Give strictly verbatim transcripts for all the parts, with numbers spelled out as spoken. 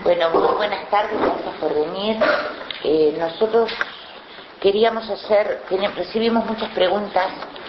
Bueno, muy buenas tardes, gracias por venir. Eh, nosotros queríamos hacer, recibimos muchas preguntas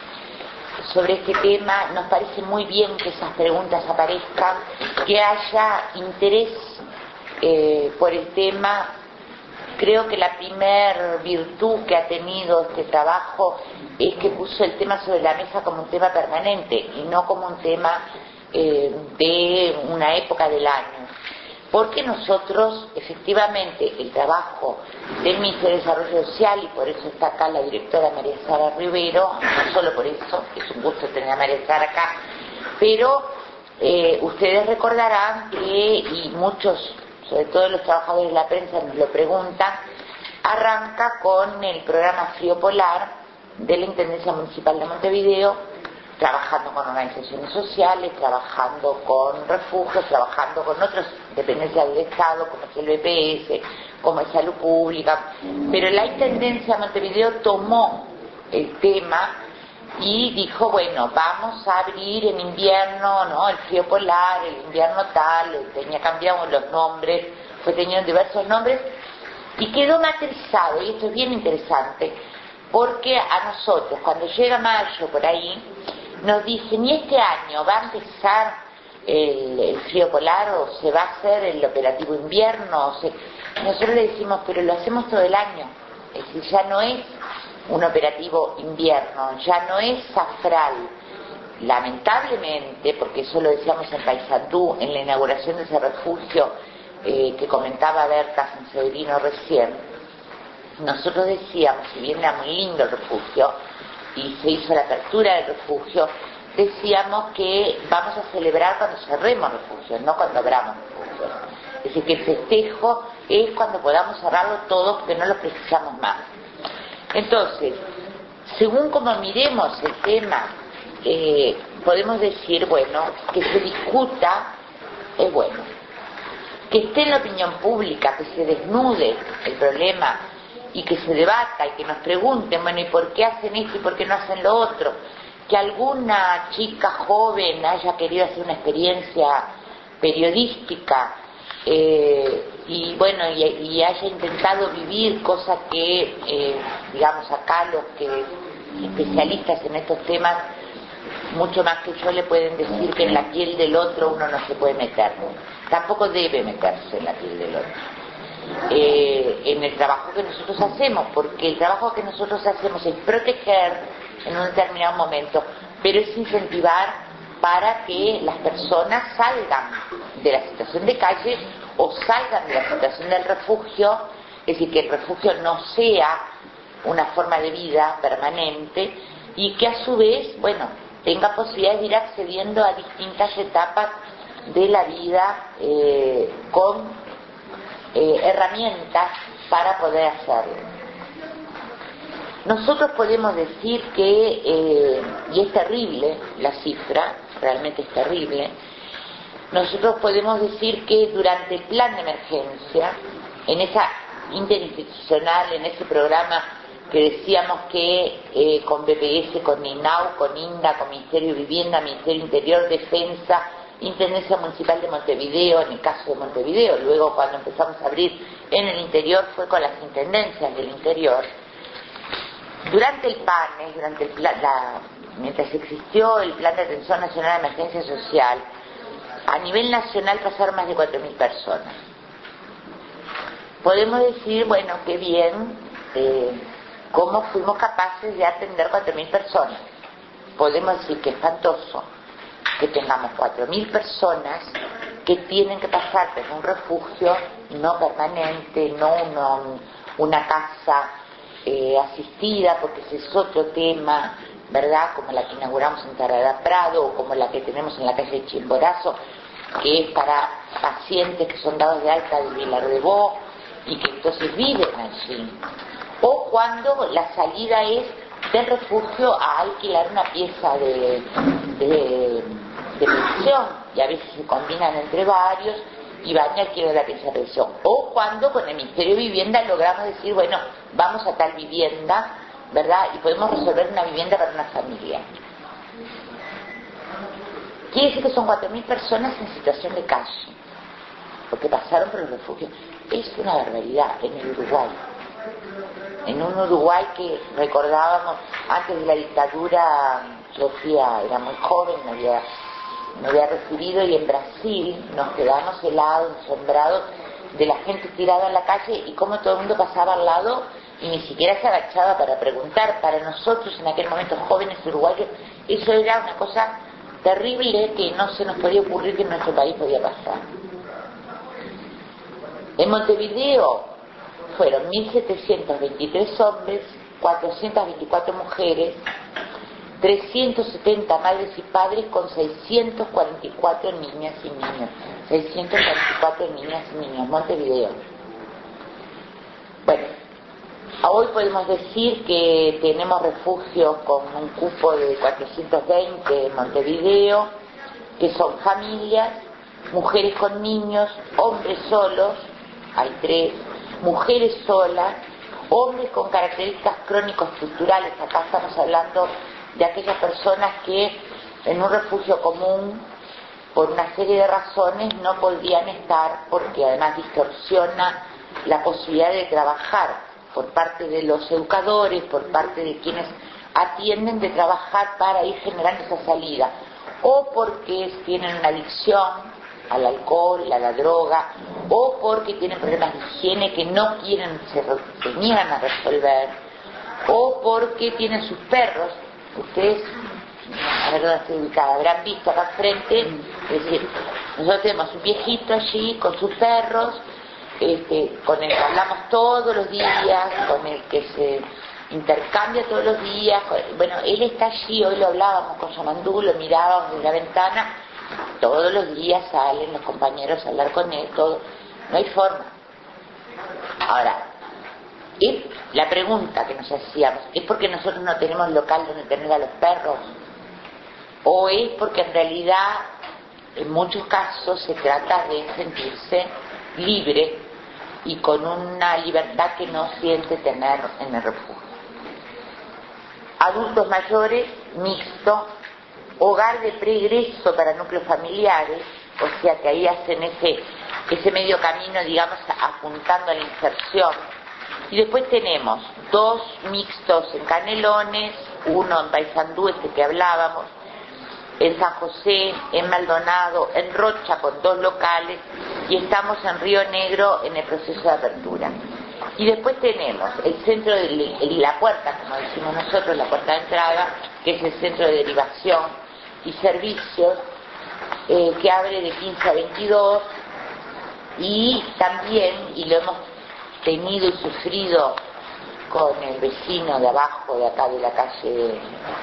sobre este tema, nos parece muy bien que esas preguntas aparezcan, que haya interés eh, por el tema. Creo que la primer virtud que ha tenido este trabajo es que puso el tema sobre la mesa como un tema permanente y no como un tema eh, de una época del año. Porque nosotros, efectivamente, el trabajo del Ministerio de Desarrollo Social, y por eso está acá la directora María Sara Rivero, no solo por eso, es un gusto tener a María Sara acá, pero eh, ustedes recordarán que, y muchos, sobre todo los trabajadores de la prensa nos lo preguntan, arranca con el programa Frío Polar de la Intendencia Municipal de Montevideo, trabajando con organizaciones sociales, trabajando con refugios, trabajando con otras dependencias del Estado, como es el B P S, como es Salud Pública. Pero la Intendencia de Montevideo tomó el tema y dijo, bueno, vamos a abrir en invierno, ¿no? El frío polar, el invierno tal, tenía cambiado los nombres, fue teniendo diversos nombres, y quedó matrizado, y esto es bien interesante, porque a nosotros, cuando llega mayo por ahí, nos dicen, ¿y este año va a empezar el, el frío polar o se va a hacer el operativo invierno? O se... Nosotros le decimos, pero lo hacemos todo el año. Es decir, ya no es un operativo invierno, ya no es Zafral. Lamentablemente, porque eso lo decíamos en Paysandú, en la inauguración de ese refugio eh, que comentaba Berta Sanseverino recién, nosotros decíamos, si bien era muy lindo el refugio, y se hizo la apertura del refugio, decíamos que vamos a celebrar cuando cerremos refugios, no cuando abramos refugios. Es decir, que el festejo es cuando podamos cerrarlo todo porque no lo precisamos más. Entonces, según como miremos el tema, eh, podemos decir, bueno, que se discuta es bueno. Que esté en la opinión pública, que se desnude el problema y que se debata y que nos pregunten, bueno, ¿y por qué hacen esto y por qué no hacen lo otro? Que alguna chica joven haya querido hacer una experiencia periodística eh, y bueno, y, y haya intentado vivir cosas que, eh, digamos, acá los que especialistas en estos temas, mucho más que yo, le pueden decir que en la piel del otro uno no se puede meter. Tampoco debe meterse en la piel del otro. Eh, en el trabajo que nosotros hacemos, porque el trabajo que nosotros hacemos es proteger en un determinado momento, pero es incentivar para que las personas salgan de la situación de calle o salgan de la situación del refugio, es decir, que el refugio no sea una forma de vida permanente y que a su vez, bueno, tenga posibilidades de ir accediendo a distintas etapas de la vida eh, con Eh, herramientas para poder hacerlo. Nosotros podemos decir que, eh, y es terrible la cifra, realmente es terrible, nosotros podemos decir que durante el plan de emergencia, en esa interinstitucional, en ese programa que decíamos que eh, con B P S, con INAU, con INDA, con Ministerio de Vivienda, Ministerio Interior, Defensa, Intendencia Municipal de Montevideo, en el caso de Montevideo, luego cuando empezamos a abrir en el interior fue con las intendencias del interior. Durante el PANES, durante el plan, la, mientras existió el Plan de Atención Nacional de Emergencia Social, a nivel nacional pasaron más de cuatro mil personas. Podemos decir, bueno, qué bien, eh, cómo fuimos capaces de atender cuatro mil personas. Podemos decir que es espantoso que tengamos cuatro mil personas que tienen que pasar por un refugio no permanente, no uno, una casa eh, asistida, porque ese es otro tema, ¿verdad? Como la que inauguramos en Tarará Prado o como la que tenemos en la calle Chimborazo, que es para pacientes que son dados de alta de Vilar de Bo y que entonces viven allí. O cuando la salida es del refugio a alquilar una pieza de, de, de pensión, y a veces se combinan entre varios y van y alquilan la pieza de pensión. O cuando con el Ministerio de Vivienda logramos decir, bueno, vamos a tal vivienda, ¿verdad? Y podemos resolver una vivienda para una familia. Quiere decir que son cuatro mil personas en situación de calle. porque pasaron por los refugios. Es una barbaridad en el Uruguay. En un Uruguay que recordábamos, antes de la dictadura, yo fui a, era muy joven, me había, me había recibido, y en Brasil nos quedamos helados, asombrados de la gente tirada en la calle y cómo todo el mundo pasaba al lado y ni siquiera se agachaba para preguntar. Para nosotros, en aquel momento jóvenes uruguayos, eso era una cosa terrible que no se nos podía ocurrir que en nuestro país podía pasar. En Montevideo fueron mil setecientos veintitrés hombres, cuatrocientas veinticuatro mujeres, trescientos setenta madres y padres, con seiscientos cuarenta y cuatro niñas y niños. seiscientos cuarenta y cuatro niñas y niños, Montevideo. Bueno, hoy podemos decir que tenemos refugios con un cupo de cuatrocientos veinte en Montevideo, que son familias, mujeres con niños, hombres solos, hay tres, mujeres solas, hombres con características crónico-estructurales. Acá estamos hablando de aquellas personas que en un refugio común, por una serie de razones, no podrían estar, porque además distorsiona la posibilidad de trabajar por parte de los educadores, por parte de quienes atienden, de trabajar para ir generando esa salida, o porque tienen una adicción al alcohol, a la droga, o porque tienen problemas de higiene que no quieren, se, se niegan a resolver, o porque tienen sus perros. Ustedes, a ver dónde estoy ubicada, habrán visto acá frente, es decir, nosotros tenemos un viejito allí con sus perros, este, con el que hablamos todos los días, con el que se intercambia todos los días. Bueno, él está allí, hoy lo hablábamos con Yamandú, lo mirábamos desde la ventana, todos los días salen los compañeros a hablar con él, todo, no hay forma. Ahora, y la pregunta que nos hacíamos, ¿es porque nosotros no tenemos local donde tener a los perros? ¿O es porque en realidad en muchos casos se trata de sentirse libre y con una libertad que no siente tener en el refugio? Adultos mayores, mixto, hogar de preegreso para núcleos familiares, o sea que ahí hacen ese, ese medio camino, digamos, apuntando a la inserción. Y después tenemos dos mixtos en Canelones, uno en Paysandú, este que hablábamos, en San José, en Maldonado, en Rocha, con dos locales, y estamos en Río Negro en el proceso de apertura. Y después tenemos el centro de el, la puerta, como decimos nosotros, la puerta de entrada, que es el centro de derivación y servicios, eh, que abre de quince a veintidós, y también, y lo hemos tenido y sufrido con el vecino de abajo, de acá de la calle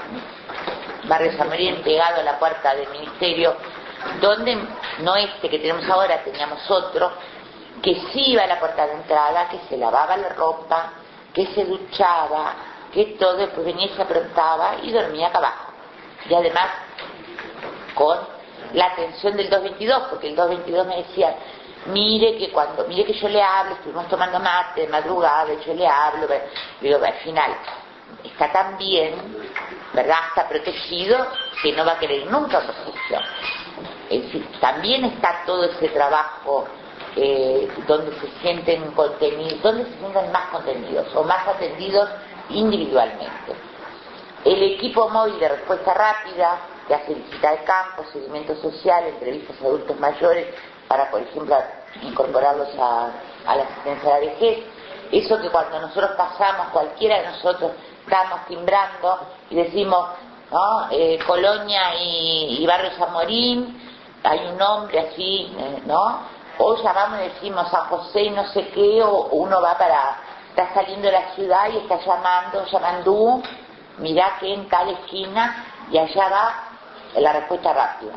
Barrio San Marín, pegado a la puerta del ministerio, donde no este que tenemos ahora, teníamos otro, que sí iba a la puerta de entrada, que se lavaba la ropa, que se duchaba, que todo, después venía y se aprontaba y dormía acá abajo. Y además con la atención del doscientos veintidós, porque el doscientos veintidós me decía, mire que cuando, mire que yo le hablo, estuvimos tomando mate de madrugada, yo le hablo, digo, al final está tan bien, ¿verdad? Está protegido, que no va a querer nunca refugio. Es decir, también está todo ese trabajo eh, donde se sienten contenidos, donde se sienten más contenidos o más atendidos individualmente. El equipo móvil de respuesta rápida, que hace visita de campo, seguimiento social, entrevistas a adultos mayores, para, por ejemplo, incorporarlos a, a la asistencia de la vejez. Eso que cuando nosotros pasamos, cualquiera de nosotros, estamos timbrando y decimos, ¿no? Eh, Colonia y, y Barrio San Morín, hay un nombre así, eh, ¿no? O llamamos y decimos San José y no sé qué, o uno va para, está saliendo de la ciudad y está llamando, llamando, mirá que en tal esquina, y allá va la respuesta rápida.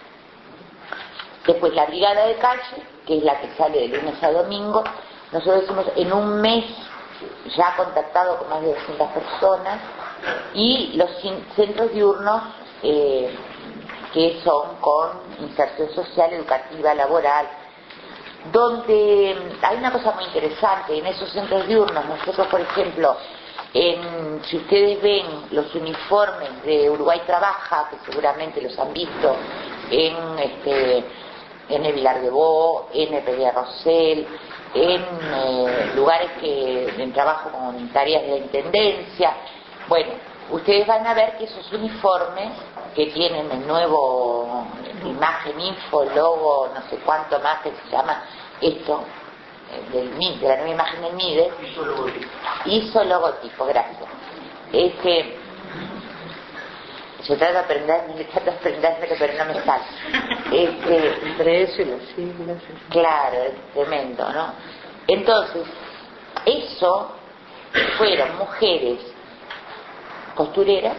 Después la brigada de calle, que es la que sale de lunes a domingo, nosotros decimos en un mes ya contactado con más de doscientas personas, y los centros diurnos eh, que son con inserción social, educativa, laboral, donde hay una cosa muy interesante. En esos centros diurnos nosotros, por ejemplo, en, si ustedes ven los uniformes de Uruguay Trabaja, que seguramente los han visto en este en el Vilar de Bo, en el Peña Rosell, en eh, lugares que en trabajo con tareas de la intendencia. Bueno, ustedes van a ver que esos uniformes que tienen el nuevo imagen, info, logo, no sé cuánto más que se llama esto, del M I D E, de la nueva imagen del M I D E, hizo logotipo, hizo logotipo, gracias. Este, yo trato de aprender, me trato de aprender, pero no me sale. Este, entre eso y las siglas. Claro, es tremendo, ¿no? Entonces, eso fueron mujeres costureras,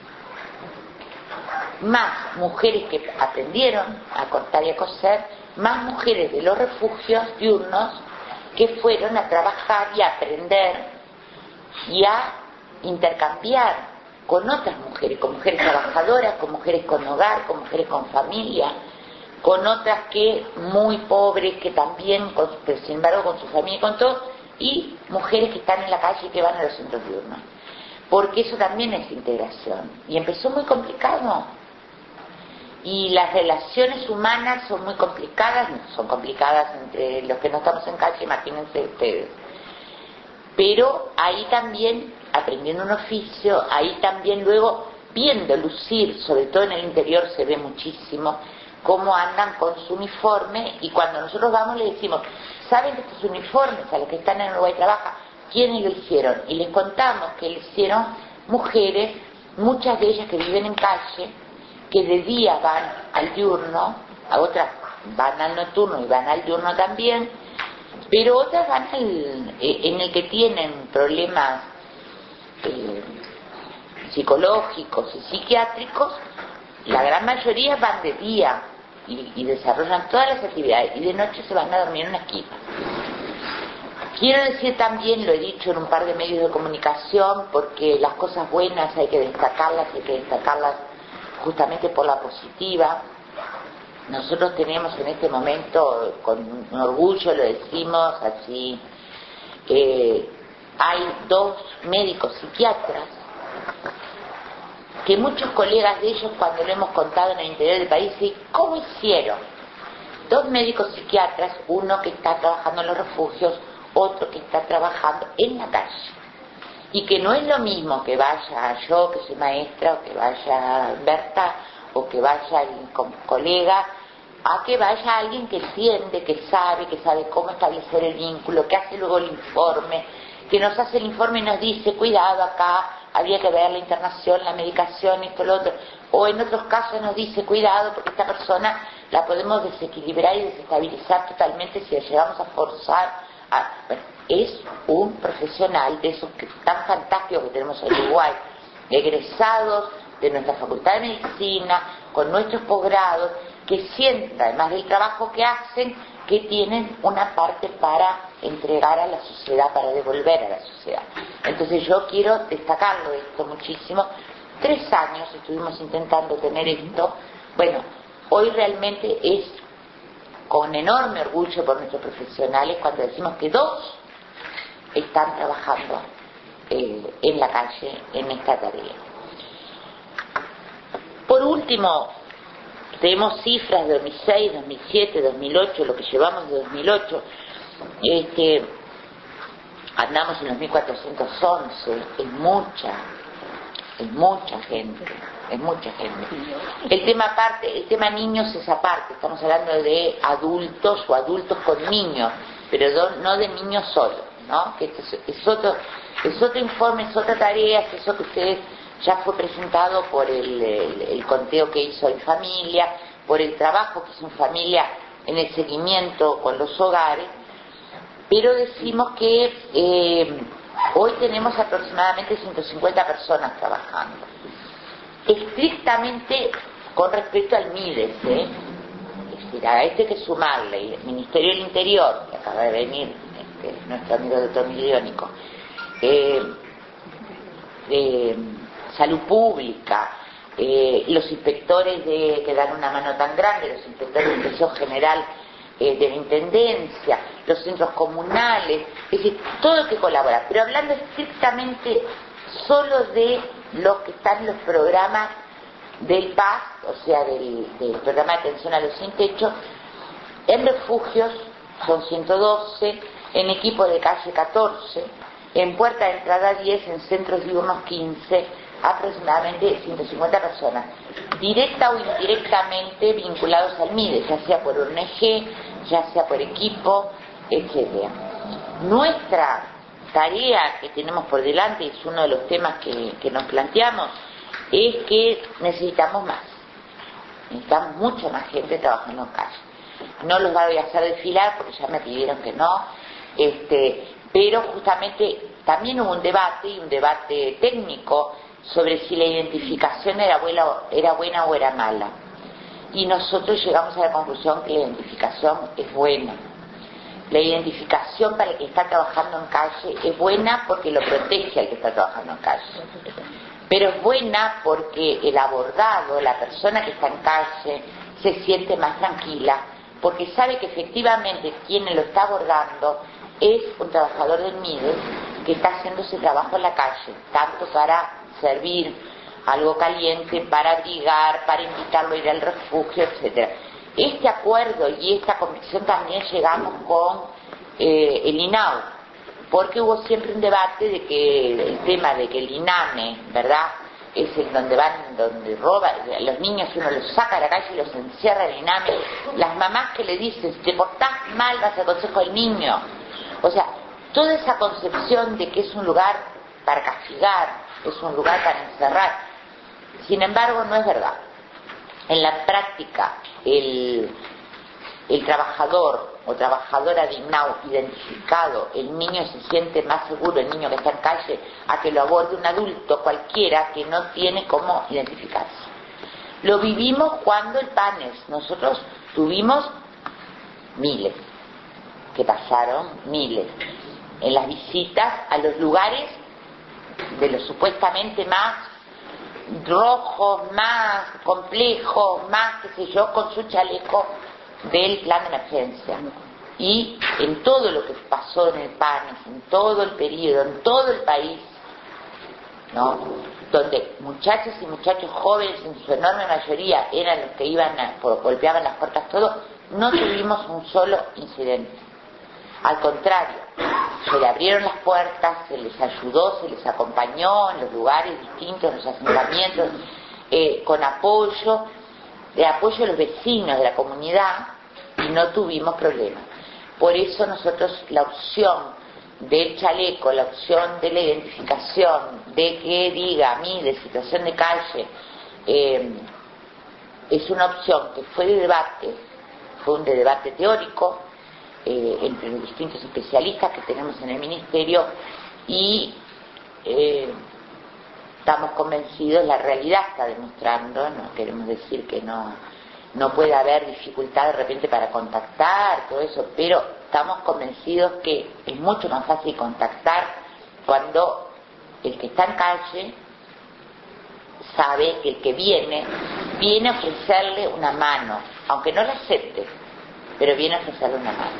más mujeres que aprendieron a cortar y a coser, más mujeres de los refugios diurnos que fueron a trabajar y a aprender y a intercambiar con otras mujeres, con mujeres trabajadoras, con mujeres con hogar, con mujeres con familia, con otras que muy pobres, que también, con, pero sin embargo con su familia y con todo, y mujeres que están en la calle y que van a los centros diurnos, porque eso también es integración. Y empezó muy complicado, y las relaciones humanas son muy complicadas, son complicadas entre los que no estamos en calle, imagínense ustedes. Pero ahí también, aprendiendo un oficio, ahí también luego viendo lucir, sobre todo en el interior se ve muchísimo, cómo andan con su uniforme, y cuando nosotros vamos les decimos, ¿saben que estos uniformes a los que están en Uruguay trabaja, quiénes lo hicieron? Y les contamos que lo hicieron mujeres, muchas de ellas que viven en calle, que de día van al diurno, a otras van al nocturno y van al diurno también, pero otras van al, en el que tienen problemas eh, psicológicos y psiquiátricos, la gran mayoría van de día y, y desarrollan todas las actividades, y de noche se van a dormir en una esquina. Quiero decir también, lo he dicho en un par de medios de comunicación, porque las cosas buenas hay que destacarlas, hay que destacarlas justamente por la positiva. Nosotros tenemos en este momento, con un orgullo lo decimos así, eh, hay dos médicos psiquiatras que muchos colegas de ellos, cuando lo hemos contado en el interior del país, dicen, ¿cómo hicieron? Dos médicos psiquiatras, uno que está trabajando en los refugios, otro que está trabajando en la calle, y que no es lo mismo que vaya yo, que soy maestra, o que vaya Berta, o que vaya el colega, a que vaya alguien que entiende, que sabe, que sabe cómo establecer el vínculo, que hace luego el informe, que nos hace el informe y nos dice, cuidado, acá habría que ver la internación, la medicación, esto, lo otro, o en otros casos nos dice, cuidado, porque esta persona la podemos desequilibrar y desestabilizar totalmente si la llegamos a forzar. A... Bueno, es un profesional de esos que tan fantásticos que tenemos en Uruguay, egresados de nuestra facultad de medicina, con nuestros posgrados, que sienten, además del trabajo que hacen, que tienen una parte para entregar a la sociedad, para devolver a la sociedad. Entonces yo quiero destacarlo esto muchísimo. Tres años estuvimos intentando tener esto. Bueno, hoy realmente es con enorme orgullo por nuestros profesionales cuando decimos que dos están trabajando eh, en la calle en esta tarea. Por último, tenemos cifras de dos mil seis, dos mil siete, dos mil ocho, lo que llevamos de dos mil ocho, este, andamos en los mil cuatrocientos once, es mucha, es mucha gente, es mucha gente. El tema aparte, el tema niños es aparte, estamos hablando de adultos o adultos con niños, pero no de niños solos, ¿no? Que es, es otro, es otro informe, es otra tarea, es eso que ustedes ya fue presentado por el, el, el conteo que hizo en familia, por el trabajo que hizo en familia en el seguimiento con los hogares, pero decimos que eh, hoy tenemos aproximadamente ciento cincuenta personas trabajando, estrictamente con respecto al M I D E S, ¿eh? Es decir, a este hay que sumarle el Ministerio del Interior, que acaba de venir este, nuestro amigo doctor Miliónico, eh, eh, Salud Pública, eh, los inspectores de, que dan una mano tan grande, los inspectores de inspección general eh, de la Intendencia, los centros comunales, es decir, todo lo que colabora, pero hablando estrictamente solo de los que están en los programas del P A S, o sea, del, del programa de atención a los sin techo, En refugios son ciento doce, en equipo de calle catorce, en puerta de entrada diez, en centros diurnos quince, aproximadamente ciento cincuenta personas, directa o indirectamente vinculados al MIDES, ya sea por O N G, ya sea por equipo, etcétera. Nuestra tarea que tenemos por delante, es uno de los temas que, que nos planteamos, es que necesitamos más, necesitamos mucha más gente trabajando en calle. No los voy a hacer desfilar porque ya me pidieron que no, este, pero justamente también hubo un debate, y un debate técnico, sobre si la identificación era buena, era buena o era mala. Y nosotros llegamos a la conclusión que la identificación es buena. La identificación para el que está trabajando en calle es buena porque lo protege al que está trabajando en calle. Pero es buena porque el abordado, la persona que está en calle, se siente más tranquila, porque sabe que efectivamente quien lo está abordando es un trabajador del MIDES que está haciendo ese trabajo en la calle, tanto para servir algo caliente, para abrigar, para invitarlo a ir al refugio, etcétera. Este acuerdo y esta convicción también llegamos con eh, el INAU, porque hubo siempre un debate de que el tema de que el INAME, ¿verdad?, es el donde van, donde roban los niños, uno los saca a la calle y los encierra en el INAME, las mamás que le dicen, si te portás mal vas al consejo del niño, o sea, toda esa concepción de que es un lugar para castigar, es un lugar para encerrar, sin embargo no es verdad. En la práctica el, el trabajador o trabajadora de INAU identificado, el niño se siente más seguro, el niño que está en calle, a que lo aborde un adulto cualquiera que no tiene cómo identificarse. Lo vivimos cuando el PANES, nosotros tuvimos miles, que pasaron miles, en las visitas a los lugares de los supuestamente más rojos, más complejos, más, qué sé yo, con su chaleco del plan de emergencia. Y en todo lo que pasó en el PANES, en todo el periodo, en todo el país, ¿no?, donde muchachas y muchachos jóvenes, en su enorme mayoría, eran los que iban a, golpeaban las puertas, todo, no tuvimos un solo incidente. Al contrario, se le abrieron las puertas, se les ayudó, se les acompañó en los lugares distintos, en los asentamientos, eh, con apoyo, de apoyo de los vecinos de la comunidad, y no tuvimos problemas. Por eso nosotros la opción del chaleco, la opción de la identificación, de que diga a mí de situación de calle, eh, es una opción que fue de debate, fue un de debate teórico, Eh, entre los distintos especialistas que tenemos en el ministerio, y eh, estamos convencidos, la realidad está demostrando, no queremos decir que no, no puede haber dificultad de repente para contactar, todo eso, pero estamos convencidos que es mucho más fácil contactar cuando el que está en calle sabe que el que viene, viene a ofrecerle una mano, aunque no la acepte, pero viene a ofrecerle una mano.